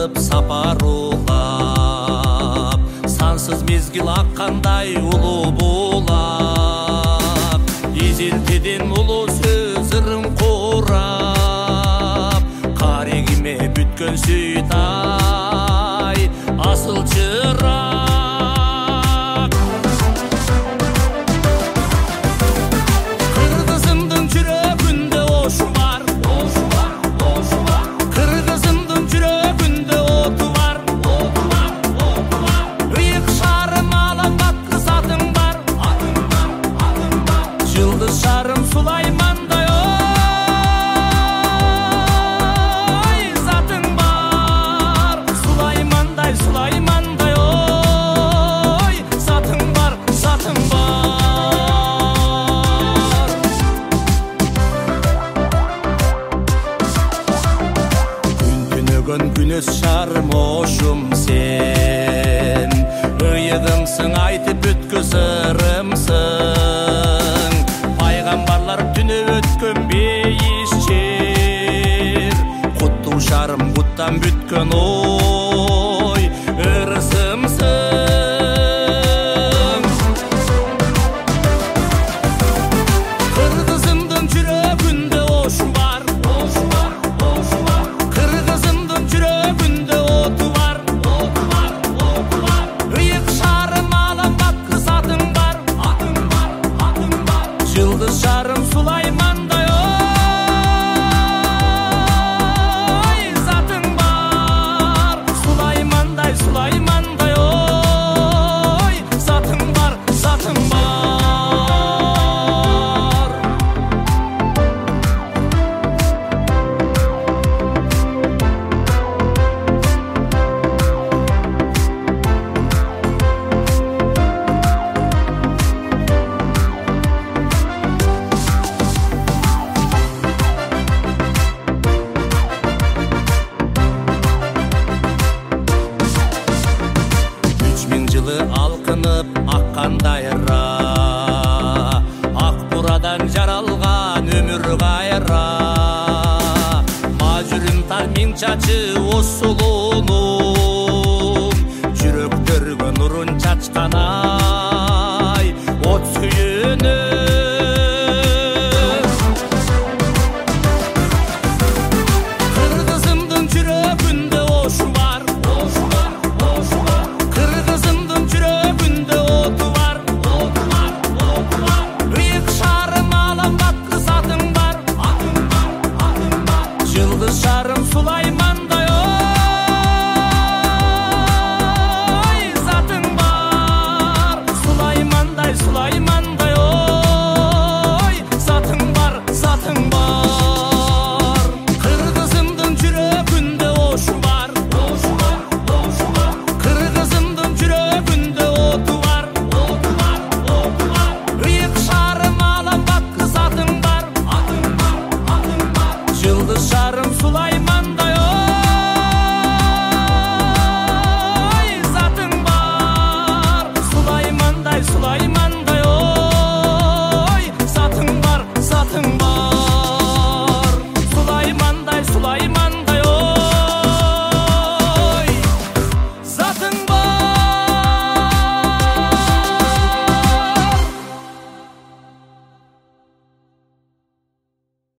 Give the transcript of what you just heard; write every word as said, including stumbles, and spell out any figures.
алып сапар улап, сансыз мезгил аккандай улуу булак. Изилтеден улуу сөз ырым курап, карегиме бүткөн сүйтай асыл чырак. Кыргызымдын жүрөгүндө ошу бар, ошу бар, ошу бар. Кыргызымдын жүрөгүндө оту бар, оту бар, оту бар. Ыйык шарым алам баткыс атың бар, атың бар, атың бар. Жылдыз шарым Сулаймандай ой, затың бар. Сулаймандай, Сулаймандай ой, затың бар, затың бар. Күн түнөгөн күнөс шарым ошум сен, ыйыгымсың айтып бүткүс ырымсың. Пайгамбарлар түнө өткөн бейиш жер, куттуу шарым куттан бүткөн ой, ырысымсың. Кыргызымдын жүрөгүндө ошу бар, ошу бар, ошу бар. Кыргызымдын жүрөгүндө оту бар, оту бар, оту бар. Ыйык шарым алам баткыс атың бар, атың бар, атың бар. Жылдыз шарым Сулаймандай ой, затың бар. Сулаймандай, Сулаймандай ой, затың бар, затың бар. Үч миң жылы алкынып аккандай ра, ак бурадан жаралган өмүр кайра. Мажүрүн тал миң чачы осулунун, жүрөктөргө нурун чачкан